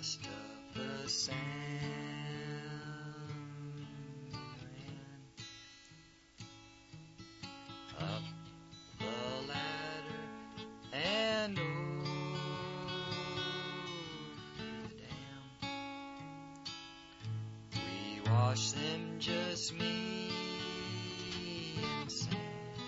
last of the salmon ran up the ladder and over the dam. We watched them, just me and Sam.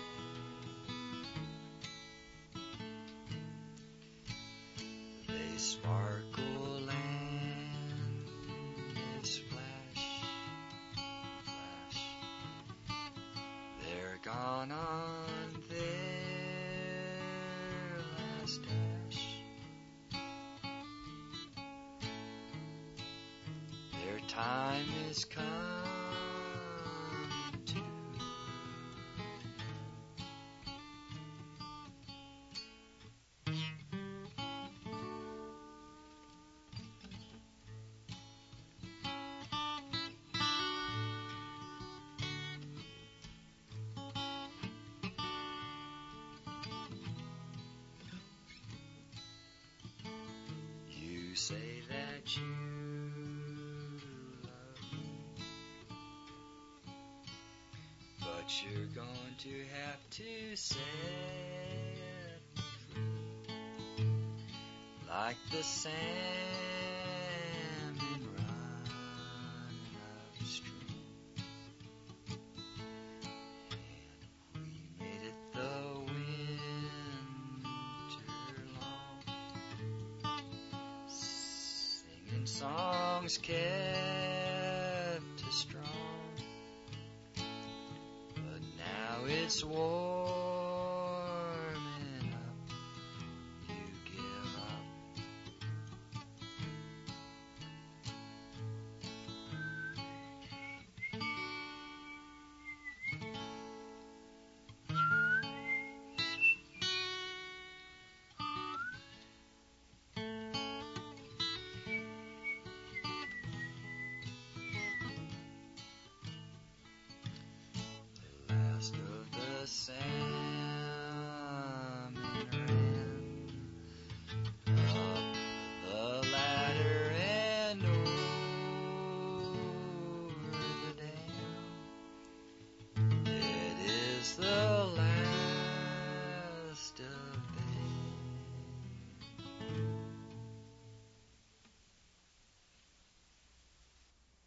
They sparkle and they splash, flash. They're gone on their last dash. Their time is come too. You say that you love me, but you're going to have to set me free. Like the salmon running upstream, and we made it the winter long, singing songs kept us strong. But now it's warming up, you give up. The last of the salmon ran up the ladder and over the dam. It is the last of